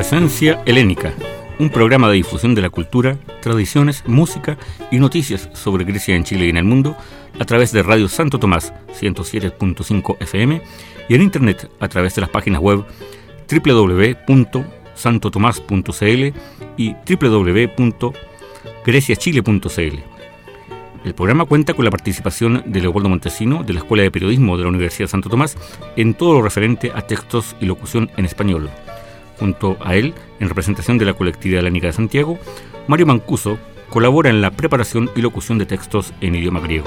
Efervescencia Helénica, un programa de difusión de la cultura, tradiciones, música y noticias sobre Grecia en Chile y en el mundo a través de Radio Santo Tomás 107.5 FM y en internet a través de las páginas web www.santotomás.cl y www.greciachile.cl. El programa cuenta con la participación de Leopoldo Montesino de la Escuela de Periodismo de la Universidad Santo Tomás en todo lo referente a textos y locución en español. Junto a él, en representación de la colectividad helénica de Santiago, Mario Mancuso colabora en la preparación y locución de textos en idioma griego.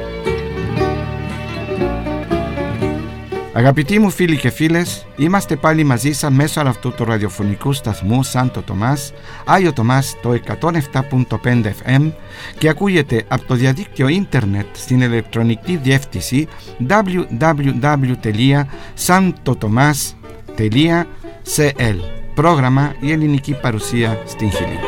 Αγαπητοί μου φίλοι και φίλες, είμαστε πάλι μαζί σας μέσω αυτού του ραδιοφωνικού σταθμού Σάντο Τομάς, Άγιο Τομάς το 107.5 FM και ακούγεται από το διαδίκτυο ίντερνετ στην ηλεκτρονική διεύθυνση www.santotomas.cl. Πρόγραμμα η ελληνική παρουσία στην Χιλή.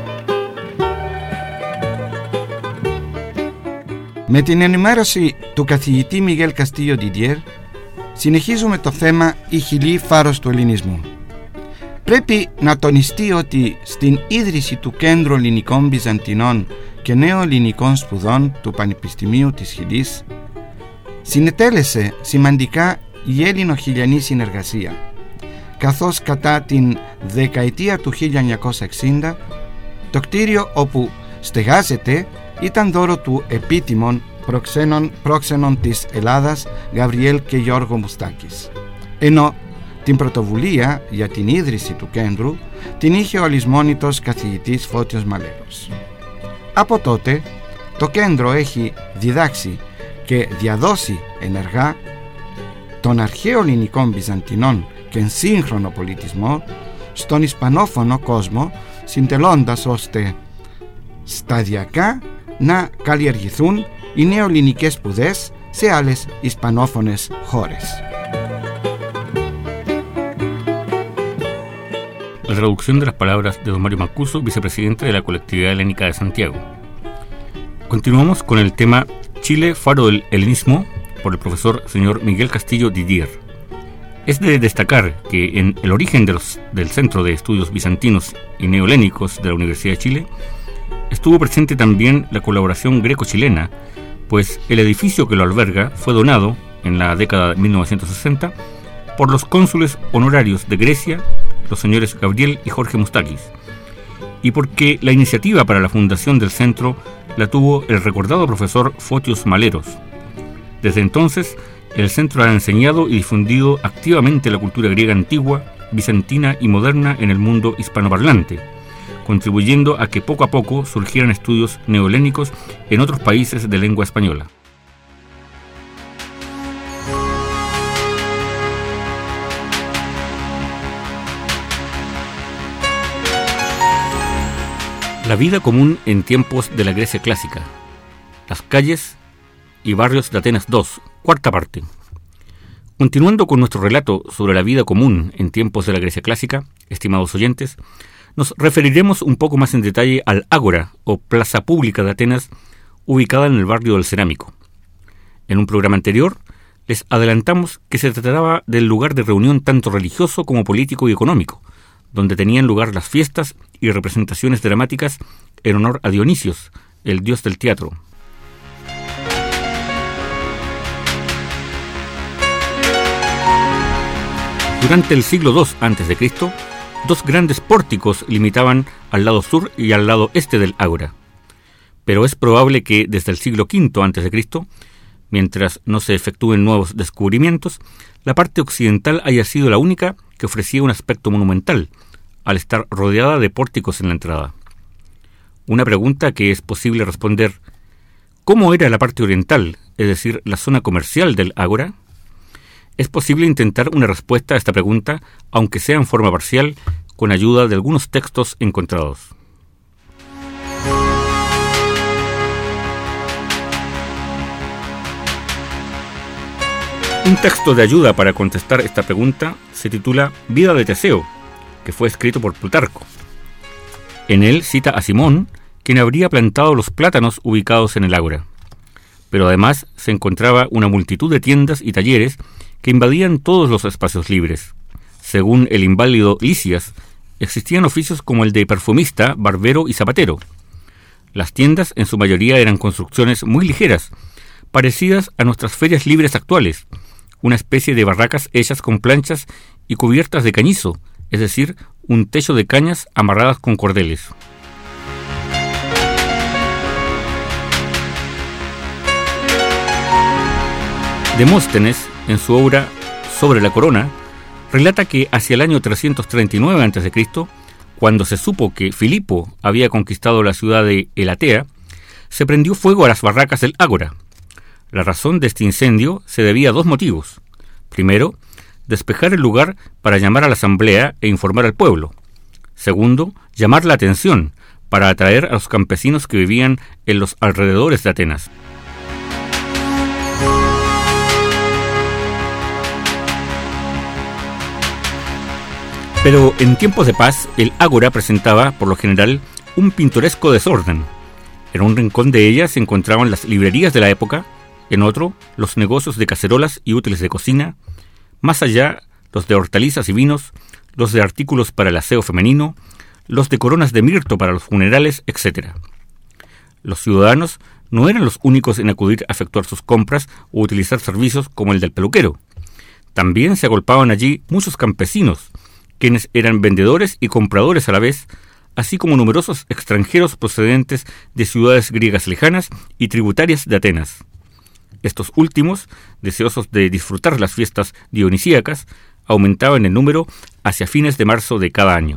Με την ενημέρωση του καθηγητή Μιγέλ Καστίγιο Διντιέρ, συνεχίζουμε το θέμα «Η Χιλή φάρος του ελληνισμού». Πρέπει να τονιστεί ότι στην ίδρυση του Κέντρου Ελληνικών Βυζαντινών και Νεοελληνικών Σπουδών του Πανεπιστημίου της Χιλής συνετέλεσε σημαντικά η Έλληνο-χιλιανή συνεργασία, καθώς κατά την δεκαετία του 1960 το κτίριο όπου στεγάζεται ήταν δώρο του επίτιμων πρόξενων της Ελλάδας Γαβριέλ και Γιώργο Μουστάκης, ενώ την πρωτοβουλία για την ίδρυση του κέντρου την είχε ο αλυσμόνητος καθηγητής Φώτιος Μαλέρος. Από τότε το κέντρο έχει διδάξει και διαδώσει ενεργά των αρχαίων ελληνικών βυζαντινών και σύγχρονο πολιτισμό στον ισπανόφωνο κόσμο, συντελώντας ώστε σταδιακά να καλλιεργηθούν οι νεοελληνικές σπουδές σε άλλες ισπανόφωνες χώρες. La traducción de las palabras de don Mario Mancuso, vicepresidente de la colectividad helénica de Santiago. Continuamos con el tema Chile, faro del helenismo, por el profesor señor Miguel Castillo Didier. Es de destacar que en el origen del Centro de Estudios Bizantinos y Neohelénicos de la Universidad de Chile estuvo presente también la colaboración greco-chilena, pues el edificio que lo alberga fue donado en la década de 1960 por los cónsules honorarios de Grecia, los señores Gabriel y Jorge Mustakis, y porque la iniciativa para la fundación del centro la tuvo el recordado profesor Fotios Maleros. Desde entonces, el centro ha enseñado y difundido activamente la cultura griega antigua, bizantina y moderna en el mundo hispanoparlante, contribuyendo a que poco a poco surgieran estudios neohelénicos en otros países de lengua española. La vida común en tiempos de la Grecia clásica. Las calles y barrios de Atenas II, cuarta parte. Continuando con nuestro relato sobre la vida común en tiempos de la Grecia clásica, estimados oyentes, nos referiremos un poco más en detalle al Ágora, o Plaza Pública de Atenas, ubicada en el barrio del Cerámico. En un programa anterior, les adelantamos que se trataba del lugar de reunión tanto religioso como político y económico, donde tenían lugar las fiestas y representaciones dramáticas en honor a Dionisios, el dios del teatro. Durante el siglo II a.C., dos grandes pórticos limitaban al lado sur y al lado este del Ágora. Pero es probable que desde el siglo V a.C., mientras no se efectúen nuevos descubrimientos, la parte occidental haya sido la única que ofrecía un aspecto monumental, al estar rodeada de pórticos en la entrada. Una pregunta que es posible responder: ¿cómo era la parte oriental, es decir, la zona comercial del Ágora? Es posible intentar una respuesta a esta pregunta, aunque sea en forma parcial, con ayuda de algunos textos encontrados. Un texto de ayuda para contestar esta pregunta se titula Vida de Teseo, que fue escrito por Plutarco. En él cita a Simón, quien habría plantado los plátanos ubicados en el Ágora. Pero además se encontraba una multitud de tiendas y talleres que invadían todos los espacios libres. Según el inválido Lisias, existían oficios como el de perfumista, barbero y zapatero. Las tiendas en su mayoría eran construcciones muy ligeras, parecidas a nuestras ferias libres actuales, una especie de barracas hechas con planchas y cubiertas de cañizo, es decir, un techo de cañas amarradas con cordeles. Demóstenes, en su obra Sobre la Corona, relata que hacia el año 339 a.C., cuando se supo que Filipo había conquistado la ciudad de Elatea, se prendió fuego a las barracas del ágora. La razón de este incendio se debía a dos motivos. Primero, despejar el lugar para llamar a la asamblea e informar al pueblo. Segundo, llamar la atención para atraer a los campesinos que vivían en los alrededores de Atenas. Pero en tiempos de paz, el ágora presentaba, por lo general, un pintoresco desorden. En un rincón de ella se encontraban las librerías de la época, en otro, los negocios de cacerolas y útiles de cocina, más allá, los de hortalizas y vinos, los de artículos para el aseo femenino, los de coronas de mirto para los funerales, etc. Los ciudadanos no eran los únicos en acudir a efectuar sus compras o utilizar servicios como el del peluquero. También se agolpaban allí muchos campesinos, quienes eran vendedores y compradores a la vez, así como numerosos extranjeros procedentes de ciudades griegas lejanas y tributarias de Atenas. Estos últimos, deseosos de disfrutar las fiestas dionisíacas, aumentaban en número hacia fines de marzo de cada año.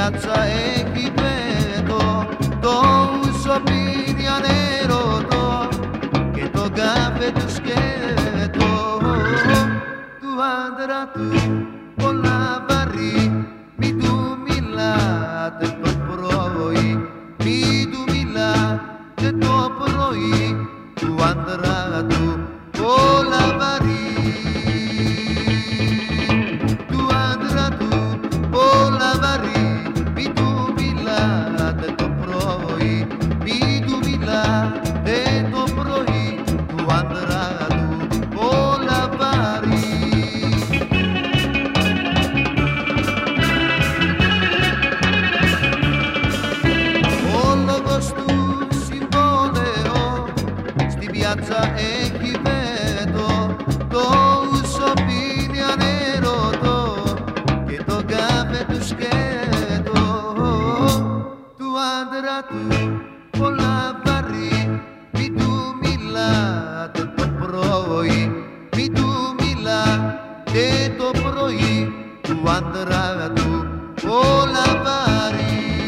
piazza e chi vedo tu sopiglia nero che to caffè tu scheto tu andrà tu con la barri mi tu mila te to proi mi tu mila te to proi tu andrà tu con la barri tu andrà tu con la barri mi tu mila te to proi mi tu mila te to proi tu andrà tu con la barri. Piazza e chi vedo tu sopiglia nero che to caffè tu scheto tu andrà tu con la barri mi tu mila te to proi mi tu mila te to proi tu andrà tu con la barri.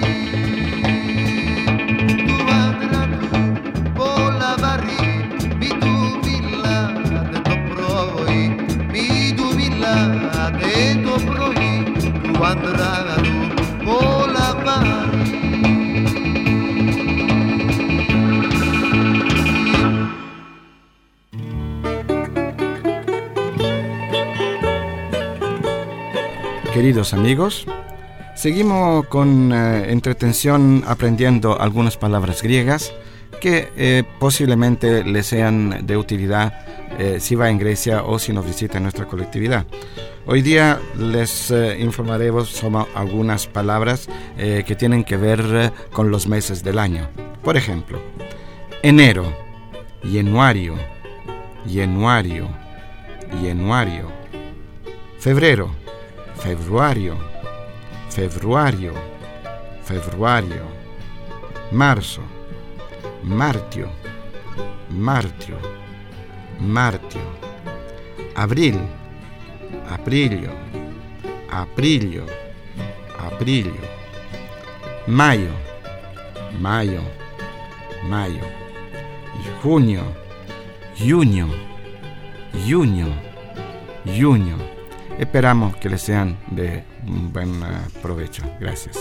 Queridos amigos, seguimos con entretención aprendiendo algunas palabras griegas que posiblemente les sean de utilidad si va en Grecia o si nos visita en nuestra colectividad. Hoy día les informaremos sobre algunas palabras que tienen que ver con los meses del año. Por ejemplo, enero, januario, januario, januario. Febrero, februario, februario, februario. Marzo, martio, martio, martio. Abril, aprilio, aprilio, aprilio. Mayo, mayo, mayo. Junio, junio, junio, junio. Esperamos que les sean de un buen provecho. Gracias.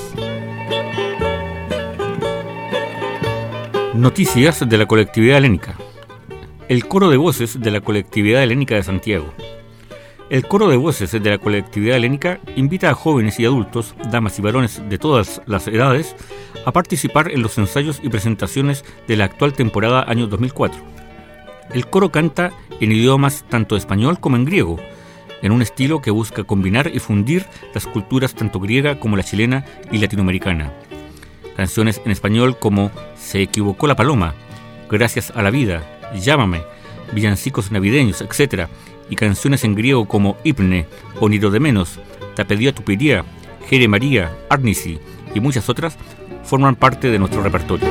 Noticias de la colectividad helénica. El coro de voces de la colectividad helénica de Santiago. El coro de voces de la colectividad helénica invita a jóvenes y adultos, damas y varones de todas las edades, a participar en los ensayos y presentaciones de la actual temporada año 2004. El coro canta en idiomas tanto español como en griego, en un estilo que busca combinar y fundir las culturas tanto griega como la chilena y latinoamericana. Canciones en español como Se equivocó la paloma, Gracias a la vida, Llámame, villancicos navideños, etc. Y canciones en griego como Hipne, Oniro de menos, Tapedia Tupiría, Jere María, Arnisi y muchas otras forman parte de nuestro repertorio.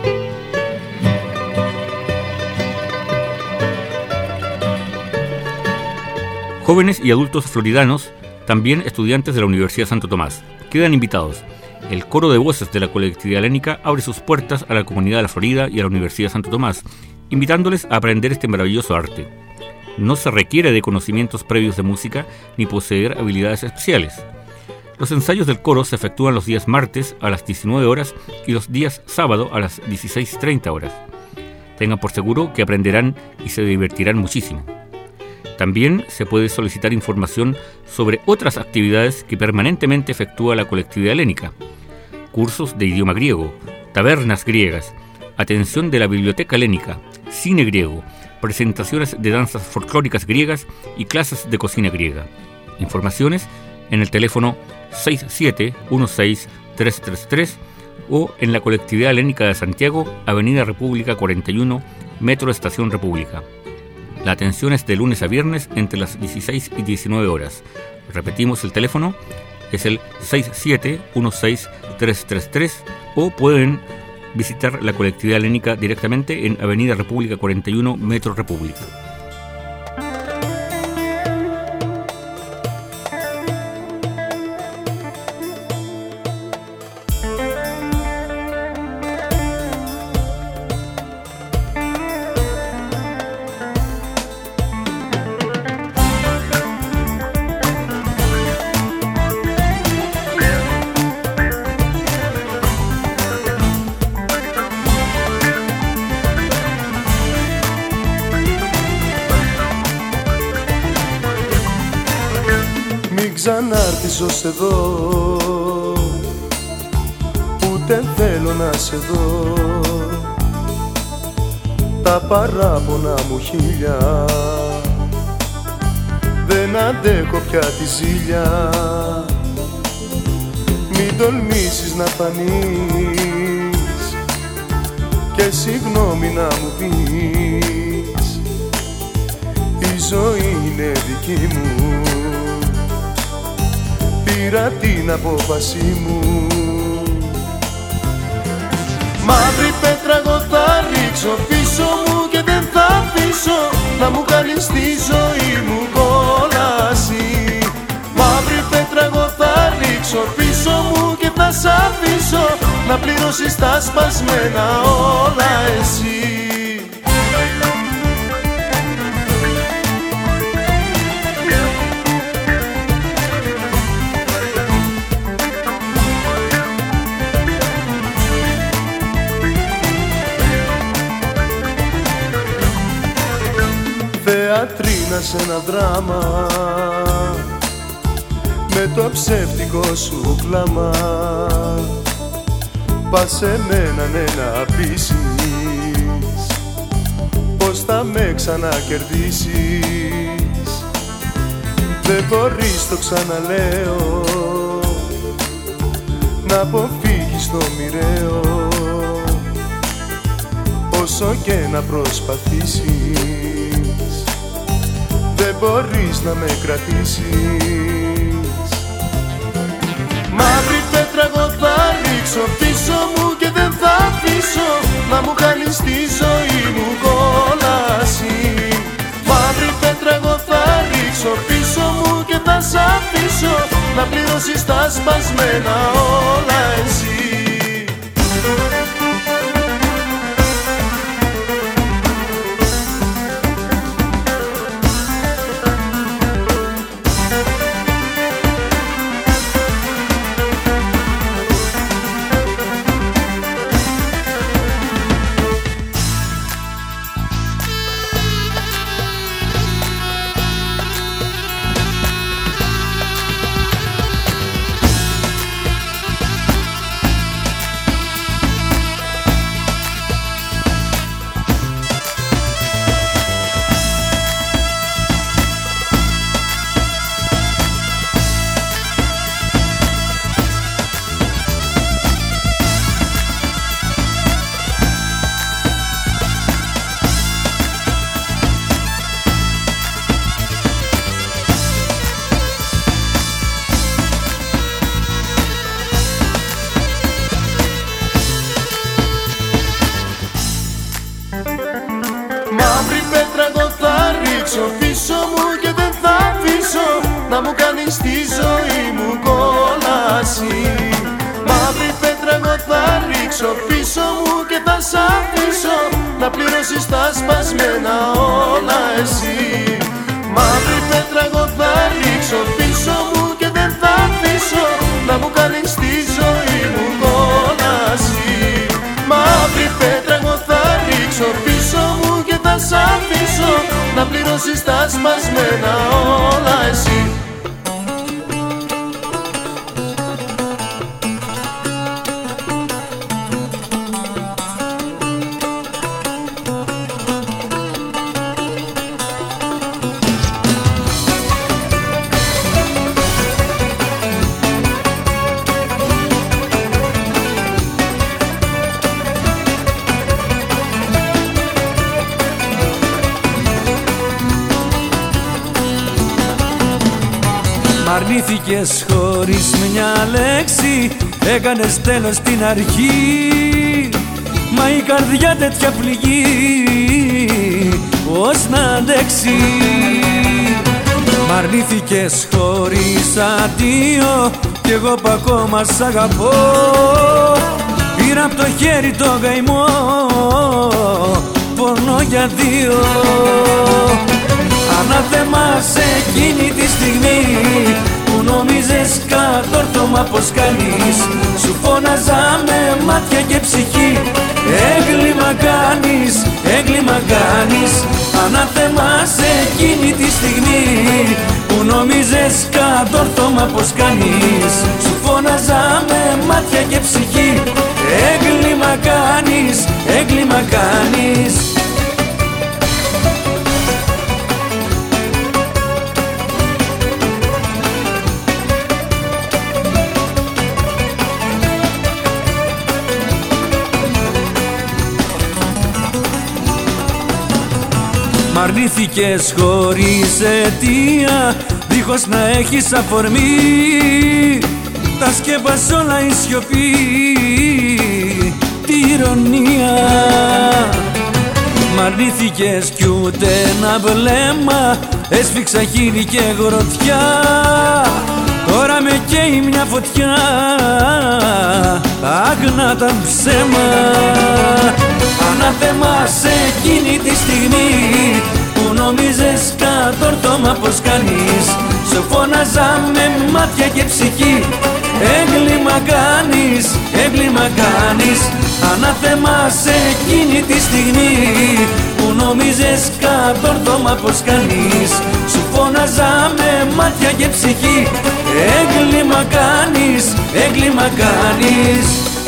Jóvenes y adultos floridanos, también estudiantes de la Universidad Santo Tomás, quedan invitados. El coro de voces de la colectividad helénica abre sus puertas a la comunidad de la Florida y a la Universidad Santo Tomás, invitándoles a aprender este maravilloso arte. No se requiere de conocimientos previos de música ni poseer habilidades especiales. Los ensayos del coro se efectúan los días martes a las 19 horas y los días sábado a las 16:30 horas. Tengan por seguro que aprenderán y se divertirán muchísimo. También se puede solicitar información sobre otras actividades que permanentemente efectúa la colectividad helénica. Cursos de idioma griego, tabernas griegas, atención de la biblioteca helénica, cine griego, presentaciones de danzas folclóricas griegas y clases de cocina griega. Informaciones en el teléfono 6716-333 o en la colectividad helénica de Santiago, Avenida República 41, Metro Estación República. La atención es de lunes a viernes entre las 16 y 19 horas. Repetimos el teléfono, es el 6716-333 o pueden visitar la colectividad helénica directamente en Avenida República 41, Metro República. Ελπίζα να έρθεις ως εδώ, ούτε θέλω να σε δω. Τα παράπονα μου χίλια, δεν αντέχω πια τη ζήλια. Μην τολμήσεις να φανείς και συγγνώμη να μου πεις. Η ζωή είναι δική μου, πήρα την απόφαση μου. Μαύρη πέτρα εγώ θα ρίξω πίσω μου και δεν θα αφήσω να μου κάνεις τη ζωή μου κόλαση. Μαύρη πέτρα εγώ θα ρίξω πίσω μου και θα σ' αφήσω να πληρώσεις τα σπασμένα όλα εσύ. Θεατρίνα σε ένα δράμα με το ψεύτικο σου κλάμα. Πας σε μένα ναι να πείσεις πως θα με ξανακερδίσεις. Δεν μπορείς το ξαναλέω να αποφύγεις το μοιραίο, όσο και να προσπαθήσεις δεν μπορείς να με κρατήσεις. Μαύρη πέτρα εγώ θα ρίξω πίσω μου και δεν θα αφήσω να μου κάνεις τη ζωή μου κόλαση. Μαύρη πέτρα εγώ θα ρίξω πίσω μου και θα σ' αφήσω να πληρώσεις τα σπασμένα όλα εσύ. Μαύρη πέτρα εγώ θα ρίξω πίσω μου και δεν θα αφήσω να μου κάνεις τη ζωή μου κόλαση. Μαύρη πέτρα εγώ θα ρίξω πίσω μου και θα σ' αφήσω να πληρώσεις τα σπασμένα όλα εσύ. Μαύρη πέτρα εγώ θα ρίξω πίσω μου και δεν θα αφήσω να μου κάνεις τη ζωή μου κόλαση. Μαύρη πέτρα εγώ θα ρίξω πίσω μου και θα σ' αφήσω να πληρώσεις τα σπασμένα όλα εσύ. Μ' αρνήθηκες χωρίς μια λέξη, έκανες τέλος στην αρχή. Μα η καρδιά τέτοια πληγή πώς να αντέξει. Μ' αρνήθηκες χωρίς αντίο κι εγώ που ακόμα σ' αγαπώ. Πήρα απ' το χέρι το καημό, πονώ για δύο. Ανάθεμα σε εκείνη τη στιγμή που νόμιζες κατόρθωμα πως κάνεις. Σου φώναζα με μάτια και ψυχή, έγκλημα κάνεις, έγκλημα κάνεις. Ανάθεμα σε εκείνη τη στιγμή που νόμιζες κατόρθωμα πως κάνεις. Σου φώναζα με μάτια και ψυχή. Έγκλημα κάνεις, έγκλημα κάνεις. Μ' αρνήθηκες χωρίς αιτία, δίχως να έχεις αφορμή. Τα σκέπασε όλα η σιωπή, τη ηρωνία. Μ' αρνήθηκες κι ούτε ένα βλέμμα, έσφιξα χείλη και γροθιά. Τώρα με καίει μια φωτιά, άγνα τα ψέμα. Ανάθεμα σε εκείνη τη στιγμή που νόμιζες κατόρθωμα πως κάνεις. Σου φώναζα με μάτια και ψυχή. Έγκλημα κάνεις, έγκλημα κάνεις. Ανάθεμα σε εκείνη τη στιγμή που νόμιζες κατόρθωμα πως κάνεις. Σου φώναζα με μάτια και ψυχή. Έγκλημα κάνεις, έγκλημα κάνεις.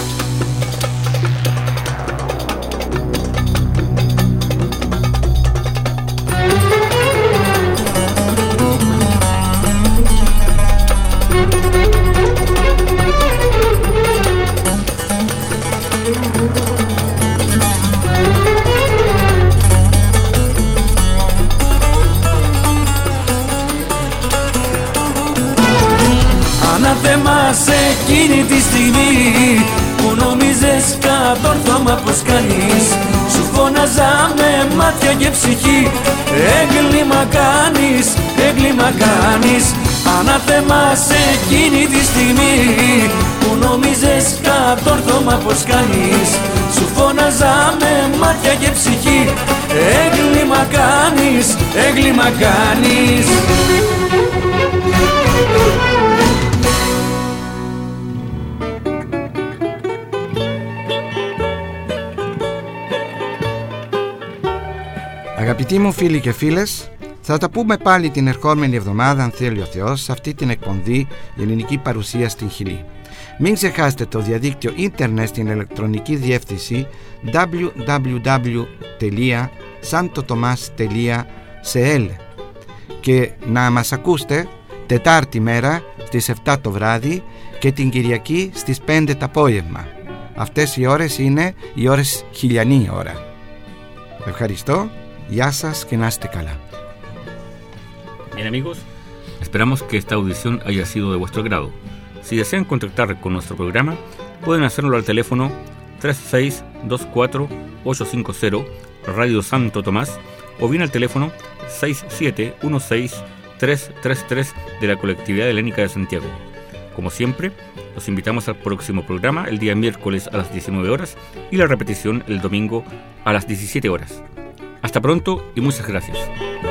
Ανάθεμα σε εκείνη τη στιγμή που νόμιζες κατόρθωμα πως κάνεις. Σου φώναζα με μάτια και ψυχή. Έγκλημα κάνεις, έγκλημα κάνεις. Ανάθεμα σε εκείνη τη στιγμή που νόμιζες κατόρθωμα πως κάνεις. Σου φώναζα με μάτια και ψυχή. Έγκλημα κάνεις, έγκλημα κάνεις. Αγαπητοί μου φίλοι και φίλες, θα τα πούμε πάλι την ερχόμενη εβδομάδα, αν θέλει ο Θεός, σε αυτή την εκπομπή η ελληνική παρουσία στην Χιλή. Μην ξεχάσετε το διαδίκτυο ίντερνετ στην ηλεκτρονική διεύθυνση www.santotomas.cl και να μας ακούσετε Τετάρτη μέρα στις 7 το βράδυ και την Κυριακή στις 5 το απόγευμα. Αυτές οι ώρες είναι οι ώρες χιλιανή ώρα. Ευχαριστώ. Gya σας και να είστε καλά. Bien amigos, esperamos que esta audición haya sido de vuestro agrado. Si desean contactar con nuestro programa, pueden hacerlo al teléfono 3624-850 Radio Santo Tomás o bien al teléfono 6716-333 de la Colectividad Helénica de Santiago. Como siempre, los invitamos al próximo programa el día miércoles a las 19 horas y la repetición el domingo a las 17 horas. Hasta pronto y muchas gracias.